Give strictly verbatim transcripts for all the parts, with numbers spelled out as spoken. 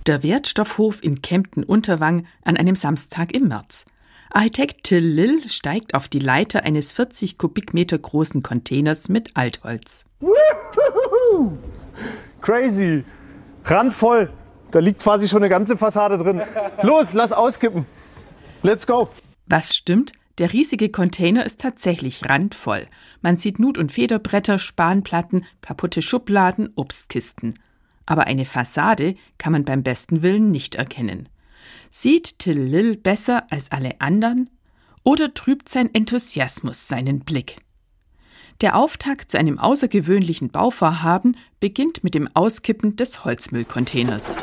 Der Wertstoffhof in Kempten-Unterwang an einem Samstag im März. Architekt Till Lill steigt auf die Leiter eines vierzig Kubikmeter großen Containers mit Altholz. Woohoo! Crazy! Randvoll! Da liegt quasi schon eine ganze Fassade drin. Los, lass auskippen! Let's go! Was stimmt? Der riesige Container ist tatsächlich randvoll. Man sieht Nut- und Federbretter, Spanplatten, kaputte Schubladen, Obstkisten. Aber eine Fassade kann man beim besten Willen nicht erkennen. Sieht Till Lill besser als alle anderen? Oder trübt sein Enthusiasmus seinen Blick? Der Auftakt zu einem außergewöhnlichen Bauvorhaben beginnt mit dem Auskippen des Holzmüllcontainers.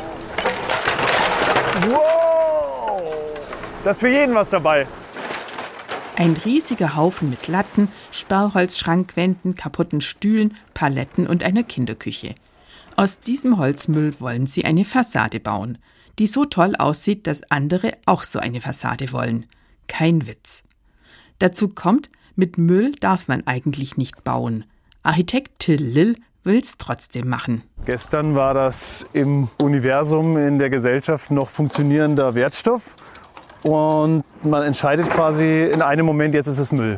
Wow! Da ist für jeden was dabei. Ein riesiger Haufen mit Latten, Sperrholzschrankwänden, kaputten Stühlen, Paletten und einer Kinderküche. Aus diesem Holzmüll wollen sie eine Fassade bauen, die so toll aussieht, dass andere auch so eine Fassade wollen. Kein Witz. Dazu kommt, mit Müll darf man eigentlich nicht bauen. Architekt Till Lill will's trotzdem machen. Gestern war das im Universum, in der Gesellschaft noch funktionierender Wertstoff. Und man entscheidet quasi in einem Moment, jetzt ist es Müll.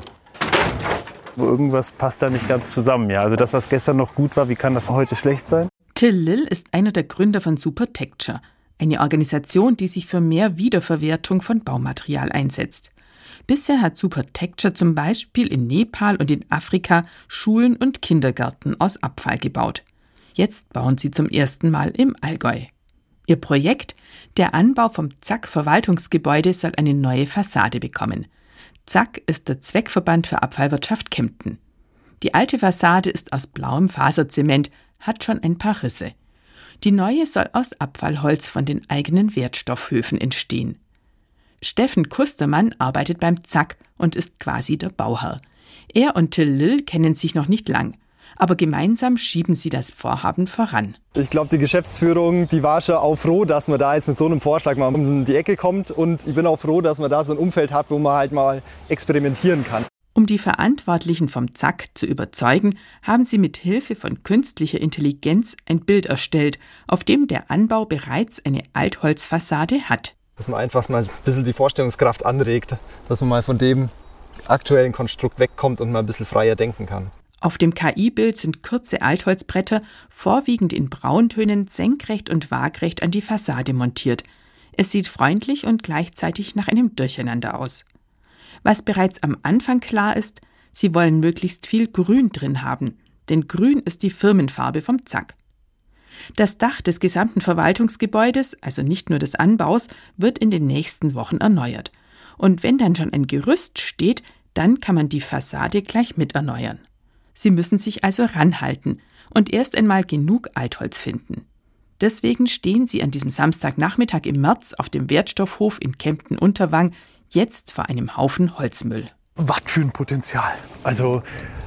Irgendwas passt da nicht ganz zusammen. Ja, also das, was gestern noch gut war, wie kann das heute schlecht sein? Till Lill ist einer der Gründer von Supertecture, eine Organisation, die sich für mehr Wiederverwertung von Baumaterial einsetzt. Bisher hat Supertecture zum Beispiel in Nepal und in Afrika Schulen und Kindergärten aus Abfall gebaut. Jetzt bauen sie zum ersten Mal im Allgäu. Ihr Projekt, der Anbau vom Zack-Verwaltungsgebäude, soll eine neue Fassade bekommen. Zack ist der Zweckverband für Abfallwirtschaft Kempten. Die alte Fassade ist aus blauem Faserzement, hat schon ein paar Risse. Die neue soll aus Abfallholz von den eigenen Wertstoffhöfen entstehen. Steffen Kustermann arbeitet beim Zack und ist quasi der Bauherr. Er und Till Lill kennen sich noch nicht lang, aber gemeinsam schieben sie das Vorhaben voran. Ich glaube, die Geschäftsführung, die war schon auch froh, dass man da jetzt mit so einem Vorschlag mal um die Ecke kommt. Und ich bin auch froh, dass man da so ein Umfeld hat, wo man halt mal experimentieren kann. Um die Verantwortlichen vom Zack zu überzeugen, haben sie mit Hilfe von künstlicher Intelligenz ein Bild erstellt, auf dem der Anbau bereits eine Altholzfassade hat. Dass man einfach mal ein bisschen die Vorstellungskraft anregt, dass man mal von dem aktuellen Konstrukt wegkommt und mal ein bisschen freier denken kann. Auf dem K I-Bild sind kurze Altholzbretter, vorwiegend in Brauntönen, senkrecht und waagrecht an die Fassade montiert. Es sieht freundlich und gleichzeitig nach einem Durcheinander aus. Was bereits am Anfang klar ist, sie wollen möglichst viel Grün drin haben, denn Grün ist die Firmenfarbe vom Zack. Das Dach des gesamten Verwaltungsgebäudes, also nicht nur des Anbaus, wird in den nächsten Wochen erneuert. Und wenn dann schon ein Gerüst steht, dann kann man die Fassade gleich mit erneuern. Sie müssen sich also ranhalten und erst einmal genug Altholz finden. Deswegen stehen sie an diesem Samstagnachmittag im März auf dem Wertstoffhof in Kempten-Unterwang jetzt vor einem Haufen Holzmüll. Was für ein Potenzial. Also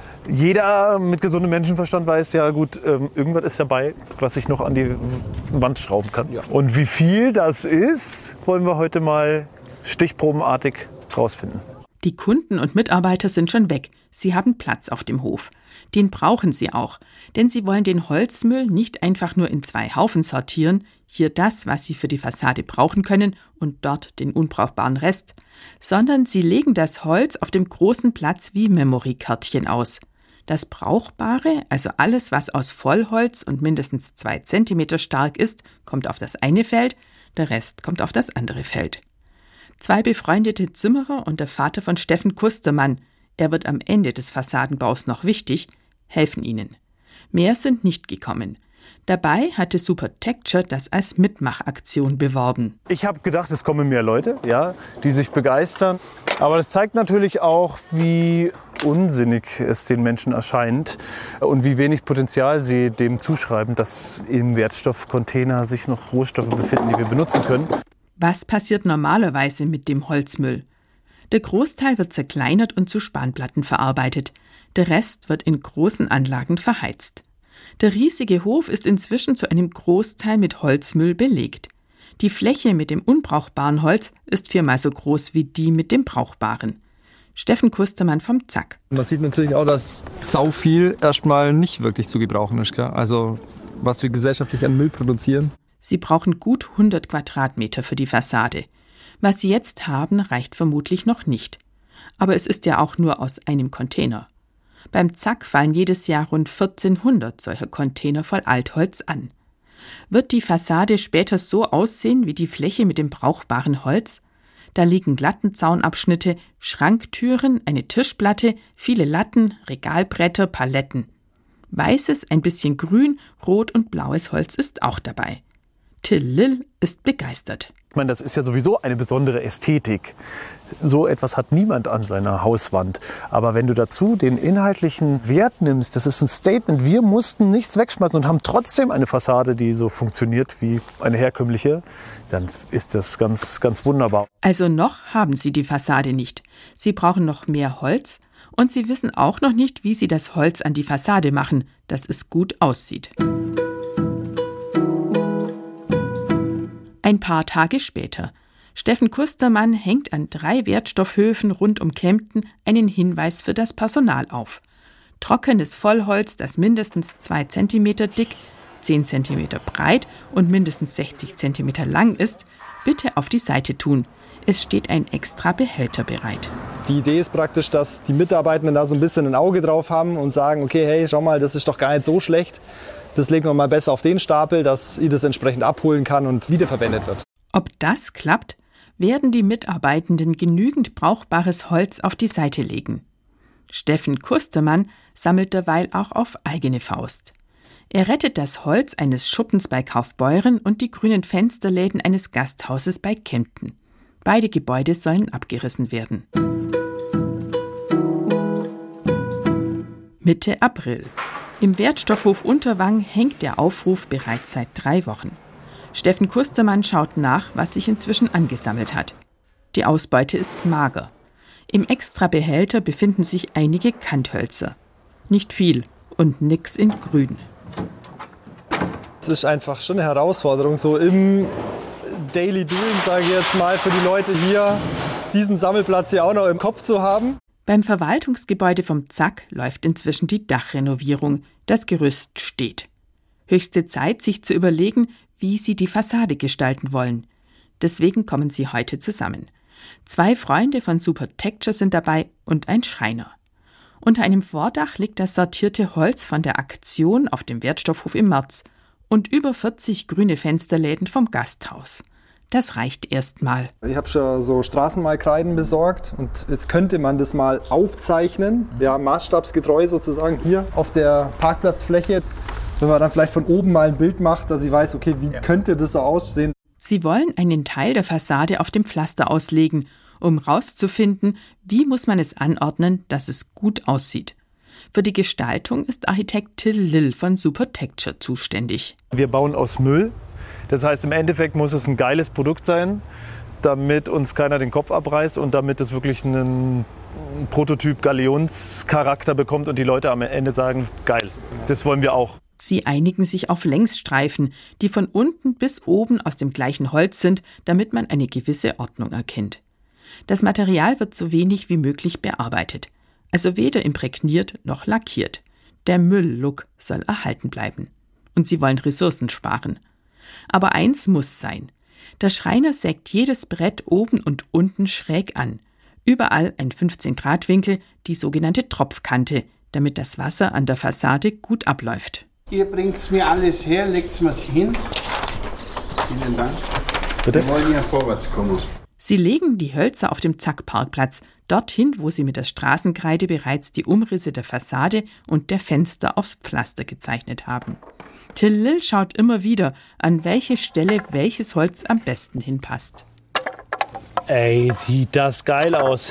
jeder mit gesundem Menschenverstand weiß ja gut, ähm, irgendwas ist dabei, was ich noch an die Wand schrauben kann. Ja. Und wie viel das ist, wollen wir heute mal stichprobenartig rausfinden. Die Kunden und Mitarbeiter sind schon weg. Sie haben Platz auf dem Hof. Den brauchen sie auch, denn sie wollen den Holzmüll nicht einfach nur in zwei Haufen sortieren, hier das, was sie für die Fassade brauchen können und dort den unbrauchbaren Rest, sondern sie legen das Holz auf dem großen Platz wie Memory-Kärtchen aus. Das Brauchbare, also alles, was aus Vollholz und mindestens zwei Zentimeter stark ist, kommt auf das eine Feld, der Rest kommt auf das andere Feld. Zwei befreundete Zimmerer und der Vater von Steffen Kustermann, er wird am Ende des Fassadenbaus noch wichtig, helfen ihnen. Mehr sind nicht gekommen. Dabei hatte Supertecture das als Mitmachaktion beworben. Ich habe gedacht, es kommen mehr Leute, ja, die sich begeistern. Aber das zeigt natürlich auch, wie unsinnig es den Menschen erscheint und wie wenig Potenzial sie dem zuschreiben, dass im Wertstoffcontainer sich noch Rohstoffe befinden, die wir benutzen können. Was passiert normalerweise mit dem Holzmüll? Der Großteil wird zerkleinert und zu Spanplatten verarbeitet. Der Rest wird in großen Anlagen verheizt. Der riesige Hof ist inzwischen zu einem Großteil mit Holzmüll belegt. Die Fläche mit dem unbrauchbaren Holz ist viermal so groß wie die mit dem brauchbaren. Steffen Kustermann vom Zack. Man sieht natürlich auch, dass sau viel erstmal nicht wirklich zu gebrauchen ist. Gell? Also was wir gesellschaftlich an Müll produzieren. Sie brauchen gut hundert Quadratmeter für die Fassade. Was Sie jetzt haben, reicht vermutlich noch nicht. Aber es ist ja auch nur aus einem Container. Beim Zack fallen jedes Jahr rund vierzehnhundert solcher Container voll Altholz an. Wird die Fassade später so aussehen wie die Fläche mit dem brauchbaren Holz? Da liegen Lattenzaunabschnitte, Schranktüren, eine Tischplatte, viele Latten, Regalbretter, Paletten. Weißes, ein bisschen grün, rot und blaues Holz ist auch dabei. Till Lill ist begeistert. Ich meine, das ist ja sowieso eine besondere Ästhetik. So etwas hat niemand an seiner Hauswand. Aber wenn du dazu den inhaltlichen Wert nimmst, das ist ein Statement. Wir mussten nichts wegschmeißen und haben trotzdem eine Fassade, die so funktioniert wie eine herkömmliche, dann ist das ganz, ganz wunderbar. Also noch haben Sie die Fassade nicht. Sie brauchen noch mehr Holz und Sie wissen auch noch nicht, wie Sie das Holz an die Fassade machen, dass es gut aussieht. Ein paar Tage später. Steffen Kustermann hängt an drei Wertstoffhöfen rund um Kempten einen Hinweis für das Personal auf. Trockenes Vollholz, das mindestens zwei Zentimeter dick, zehn Zentimeter breit und mindestens sechzig Zentimeter lang ist, bitte auf die Seite tun. Es steht ein extra Behälter bereit. Die Idee ist praktisch, dass die Mitarbeitenden da so ein bisschen ein Auge drauf haben und sagen, okay, hey, schau mal, das ist doch gar nicht so schlecht. Das legen wir mal besser auf den Stapel, dass ich das entsprechend abholen kann und wiederverwendet wird. Ob das klappt, werden die Mitarbeitenden genügend brauchbares Holz auf die Seite legen. Steffen Kustermann sammelt derweil auch auf eigene Faust. Er rettet das Holz eines Schuppens bei Kaufbeuren und die grünen Fensterläden eines Gasthauses bei Kempten. Beide Gebäude sollen abgerissen werden. Mitte April. Im Wertstoffhof Unterwang hängt der Aufruf bereits seit drei Wochen. Steffen Kustermann schaut nach, was sich inzwischen angesammelt hat. Die Ausbeute ist mager. Im Extrabehälter befinden sich einige Kanthölzer. Nicht viel und nix in grün. Es ist einfach schon eine Herausforderung, so im Daily Doing, sage ich jetzt mal, für die Leute hier, diesen Sammelplatz hier auch noch im Kopf zu haben. Beim Verwaltungsgebäude vom Zack läuft inzwischen die Dachrenovierung. Das Gerüst steht. Höchste Zeit, sich zu überlegen, wie sie die Fassade gestalten wollen. Deswegen kommen sie heute zusammen. Zwei Freunde von Supertecture sind dabei und ein Schreiner. Unter einem Vordach liegt das sortierte Holz von der Aktion auf dem Wertstoffhof im März und über vierzig grüne Fensterläden vom Gasthaus. Das reicht erstmal. Ich habe schon so Straßenmalkreiden besorgt und jetzt könnte man das mal aufzeichnen, ja, maßstabsgetreu sozusagen hier auf der Parkplatzfläche. Wenn man dann vielleicht von oben mal ein Bild macht, dass ich weiß, okay, wie könnte das so aussehen. Sie wollen einen Teil der Fassade auf dem Pflaster auslegen, um rauszufinden, wie muss man es anordnen, dass es gut aussieht. Für die Gestaltung ist Architekt Till Lill von Supertecture zuständig. Wir bauen aus Müll. Das heißt, im Endeffekt muss es ein geiles Produkt sein, damit uns keiner den Kopf abreißt und damit es wirklich einen Prototyp Galionscharakter bekommt und die Leute am Ende sagen, geil, das wollen wir auch. Sie einigen sich auf Längsstreifen, die von unten bis oben aus dem gleichen Holz sind, damit man eine gewisse Ordnung erkennt. Das Material wird so wenig wie möglich bearbeitet, also weder imprägniert noch lackiert. Der Müll-Look soll erhalten bleiben. Und sie wollen Ressourcen sparen. Aber eins muss sein. Der Schreiner sägt jedes Brett oben und unten schräg an. Überall ein fünfzehn Grad Winkel, die sogenannte Tropfkante, damit das Wasser an der Fassade gut abläuft. Ihr bringt's mir alles her, legt's mir's hin. Vielen Dank. Bitte? Wir wollen ja vorwärts kommen. Sie legen die Hölzer auf dem Zack-Parkplatz, dorthin, wo sie mit der Straßenkreide bereits die Umrisse der Fassade und der Fenster aufs Pflaster gezeichnet haben. Till Lill schaut immer wieder, an welche Stelle welches Holz am besten hinpasst. Ey, sieht das geil aus.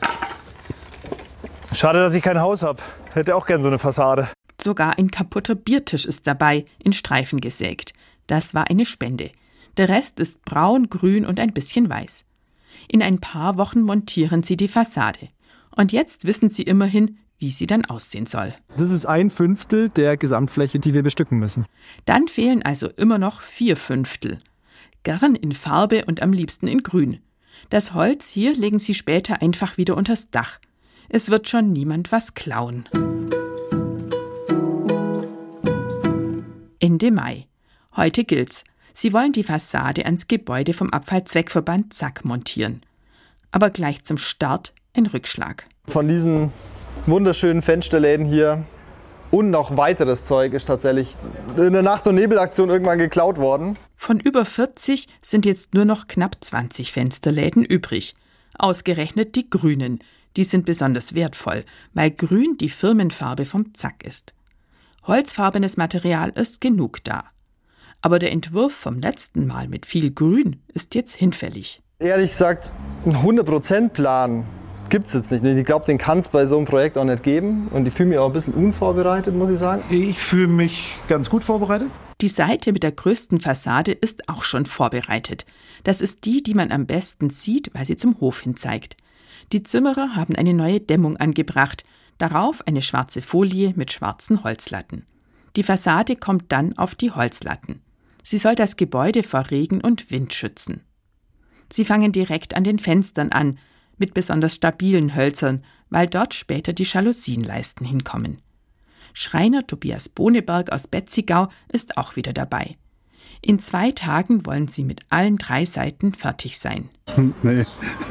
Schade, dass ich kein Haus habe. Hätte auch gern so eine Fassade. Sogar ein kaputter Biertisch ist dabei, in Streifen gesägt. Das war eine Spende. Der Rest ist braun, grün und ein bisschen weiß. In ein paar Wochen montieren sie die Fassade. Und jetzt wissen sie immerhin, wie sie dann aussehen soll. Das ist ein Fünftel der Gesamtfläche, die wir bestücken müssen. Dann fehlen also immer noch vier Fünftel. Gern in Farbe und am liebsten in Grün. Das Holz hier legen sie später einfach wieder unters Dach. Es wird schon niemand was klauen. Ende Mai. Heute gilt's. Sie wollen die Fassade ans Gebäude vom Abfallzweckverband Zack montieren. Aber gleich zum Start ein Rückschlag. Von diesen wunderschönen Fensterläden hier und noch weiteres Zeug ist tatsächlich in der Nacht- und Nebelaktion irgendwann geklaut worden. Von über vierzig sind jetzt nur noch knapp zwanzig Fensterläden übrig. Ausgerechnet die grünen. Die sind besonders wertvoll, weil grün die Firmenfarbe vom Zack ist. Holzfarbenes Material ist genug da. Aber der Entwurf vom letzten Mal mit viel Grün ist jetzt hinfällig. Ehrlich gesagt, einen hundert Prozent Plan gibt es jetzt nicht. Ich glaube, den kann es bei so einem Projekt auch nicht geben. Und ich fühle mich auch ein bisschen unvorbereitet, muss ich sagen. Ich fühle mich ganz gut vorbereitet. Die Seite mit der größten Fassade ist auch schon vorbereitet. Das ist die, die man am besten sieht, weil sie zum Hof hin zeigt. Die Zimmerer haben eine neue Dämmung angebracht, darauf eine schwarze Folie mit schwarzen Holzlatten. Die Fassade kommt dann auf die Holzlatten. Sie soll das Gebäude vor Regen und Wind schützen. Sie fangen direkt an den Fenstern an, mit besonders stabilen Hölzern, weil dort später die Jalousienleisten hinkommen. Schreiner Tobias Boneberg aus Betzigau ist auch wieder dabei. In zwei Tagen wollen sie mit allen drei Seiten fertig sein. Nee,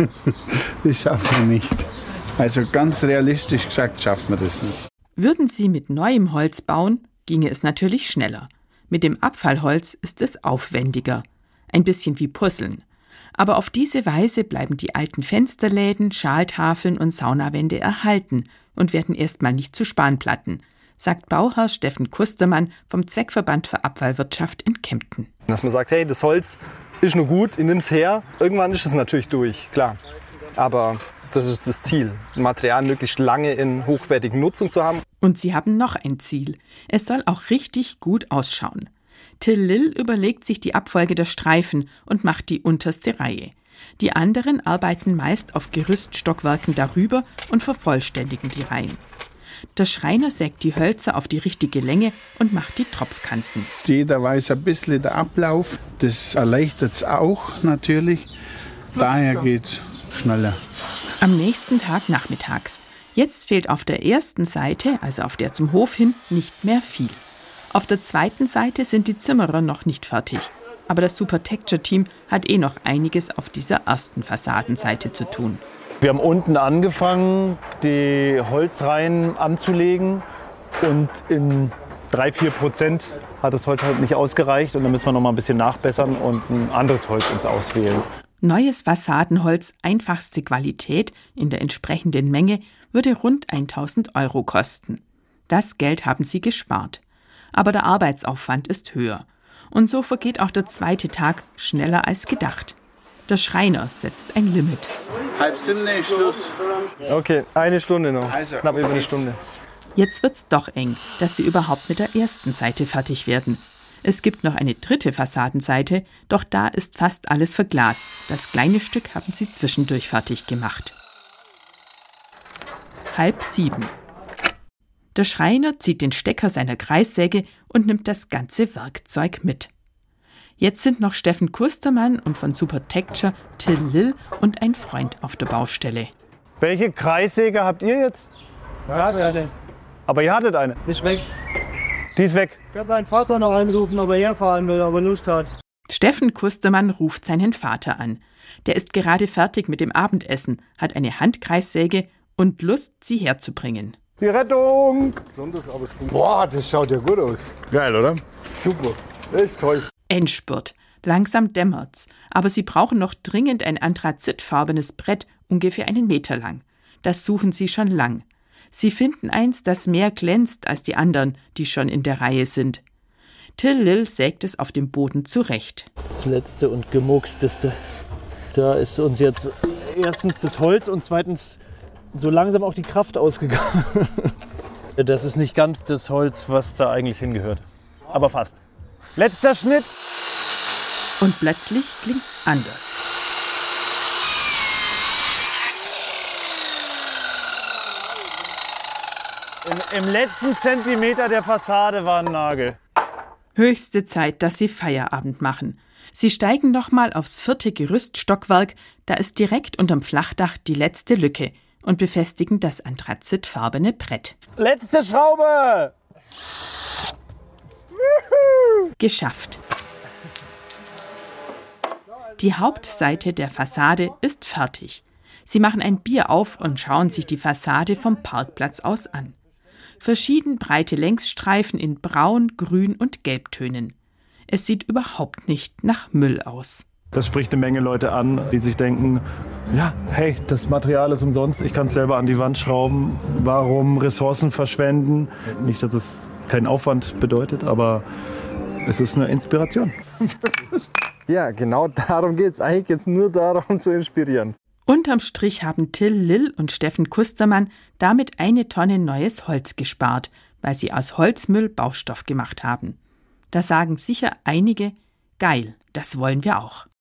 das schaffen wir nicht. Also ganz realistisch gesagt schaffen wir das nicht. Würden sie mit neuem Holz bauen, ginge es natürlich schneller. Mit dem Abfallholz ist es aufwendiger. Ein bisschen wie Puzzeln. Aber auf diese Weise bleiben die alten Fensterläden, Schaltafeln und Saunawände erhalten und werden erstmal nicht zu Spanplatten, sagt Bauherr Steffen Kustermann vom Zweckverband für Abfallwirtschaft in Kempten. Dass man sagt, hey, das Holz ist nur gut, ich nehme es her. Irgendwann ist es natürlich durch, klar. Aber das ist das Ziel, Material möglichst lange in hochwertiger Nutzung zu haben. Und sie haben noch ein Ziel. Es soll auch richtig gut ausschauen. Till Lill überlegt sich die Abfolge der Streifen und macht die unterste Reihe. Die anderen arbeiten meist auf Gerüststockwerken darüber und vervollständigen die Reihen. Der Schreiner sägt die Hölzer auf die richtige Länge und macht die Tropfkanten. Jeder weiß ein bisschen den Ablauf. Das erleichtert es auch natürlich. Daher geht es schneller. Am nächsten Tag nachmittags. Jetzt fehlt auf der ersten Seite, also auf der zum Hof hin, nicht mehr viel. Auf der zweiten Seite sind die Zimmerer noch nicht fertig. Aber das Supertecture-Team hat eh noch einiges auf dieser ersten Fassadenseite zu tun. Wir haben unten angefangen, die Holzreihen anzulegen. Und in drei bis vier Prozent hat das Holz halt nicht ausgereicht. Und dann müssen wir noch mal ein bisschen nachbessern und ein anderes Holz uns auswählen. Neues Fassadenholz, einfachste Qualität in der entsprechenden Menge, würde rund tausend Euro kosten. Das Geld haben sie gespart. Aber der Arbeitsaufwand ist höher. Und so vergeht auch der zweite Tag schneller als gedacht. Der Schreiner setzt ein Limit. Halb Stunde, Schluss. Okay, eine Stunde noch. Also, knapp über eine Stunde. Jetzt wird's doch eng, dass sie überhaupt mit der ersten Seite fertig werden. Es gibt noch eine dritte Fassadenseite, doch da ist fast alles verglast. Das kleine Stück haben sie zwischendurch fertig gemacht. Halb sieben. Der Schreiner zieht den Stecker seiner Kreissäge und nimmt das ganze Werkzeug mit. Jetzt sind noch Steffen Kustermann und von Supertecture Till Lill und ein Freund auf der Baustelle. Welche Kreissäge habt ihr jetzt? Ja, der hatte. Aber ihr hattet eine. Ist weg. Die ist weg. Ich habe meinen Vater noch angerufen, ob er herfahren will, aber Lust hat. Steffen Kustermann ruft seinen Vater an. Der ist gerade fertig mit dem Abendessen, hat eine Handkreissäge und Lust, sie herzubringen. Die Rettung! Boah, das schaut ja gut aus. Geil, oder? Super. Echt toll. Endspurt. Langsam dämmert's, aber sie brauchen noch dringend ein anthrazitfarbenes Brett, ungefähr einen Meter lang. Das suchen sie schon lang. Sie finden eins, das mehr glänzt als die anderen, die schon in der Reihe sind. Till Lill sägt es auf dem Boden zurecht. Das letzte und gemurksteste. Da ist uns jetzt erstens das Holz und zweitens so langsam auch die Kraft ausgegangen. Das ist nicht ganz das Holz, was da eigentlich hingehört. Aber fast. Letzter Schnitt. Und plötzlich klingt's anders. Im, Im letzten Zentimeter der Fassade war ein Nagel. Höchste Zeit, dass sie Feierabend machen. Sie steigen nochmal aufs vierte Gerüststockwerk, da ist direkt unterm Flachdach die letzte Lücke und befestigen das anthrazitfarbene Brett. Letzte Schraube! Geschafft. Die Hauptseite der Fassade ist fertig. Sie machen ein Bier auf und schauen sich die Fassade vom Parkplatz aus an. Verschieden breite Längsstreifen in Braun, Grün und Gelbtönen. Es sieht überhaupt nicht nach Müll aus. Das spricht eine Menge Leute an, die sich denken, ja, hey, das Material ist umsonst, ich kann es selber an die Wand schrauben. Warum Ressourcen verschwenden? Nicht, dass es keinen Aufwand bedeutet, aber es ist eine Inspiration. Ja, genau darum geht es. Eigentlich geht es nur darum, zu inspirieren. Unterm Strich haben Till Lill und Steffen Kustermann damit eine Tonne neues Holz gespart, weil sie aus Holzmüll Baustoff gemacht haben. Da sagen sicher einige, geil, das wollen wir auch.